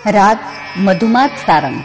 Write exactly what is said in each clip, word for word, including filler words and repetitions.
राग मधुमाद सारंग।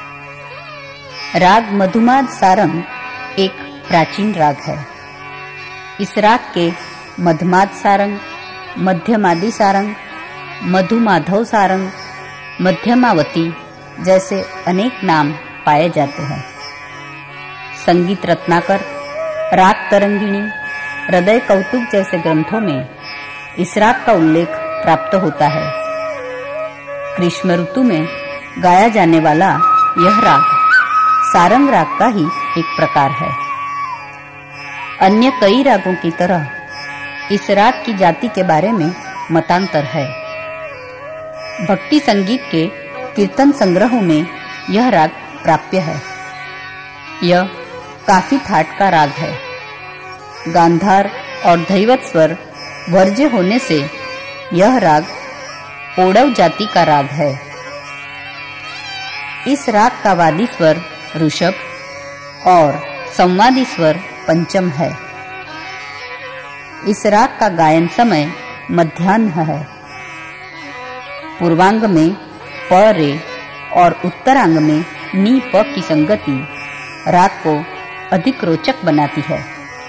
राग मधुमाद सारंग एक प्राचीन राग है। इस राग के मधुमाद सारंग, मध्यमादी सारंग, मधुमाधव सारंग, मध्यमावती जैसे अनेक नाम पाए जाते हैं। संगीत रत्नाकर, राग तरंगिणी, हृदय कौतुक जैसे ग्रंथों में इस राग का उल्लेख प्राप्त होता है। ग्रीष्म ऋतु में गाया जाने वाला यह राग सारंग राग का ही एक प्रकार है। अन्य कई रागों की तरह इस राग की जाति के बारे में मतांतर है। भक्ति संगीत के कीर्तन संग्रहों में यह राग प्राप्य है। यह काफी ठाट का राग है। गांधार और धैवत स्वर वर्ज्य होने से यह राग ओडव जाति का राग है। इस राग का वादी स्वर ऋषभ और संवादी स्वर पंचम है। इस राग का गायन समय मध्याह्न है। पूर्वांग में प रे और उत्तरांग में नी प की संगति राग को अधिक रोचक बनाती है।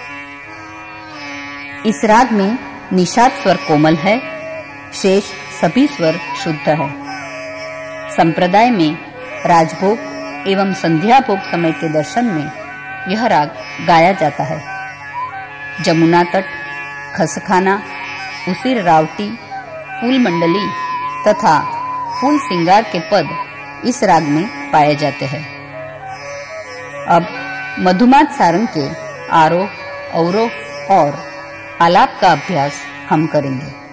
इस राग में निषाद स्वर कोमल है, शेष सभी स्वर शुद्ध है। संप्रदाय में राजभोग एवं संध्या भोग समय के दर्शन में यह राग गाया जाता है। जमुना तट, खसखाना, उसिर रावटी, फूल मंडली तथा फूल सिंगार के पद इस राग में पाए जाते हैं। अब मधुमाद सारंग के आरोह, अवरोह और आलाप का अभ्यास हम करेंगे।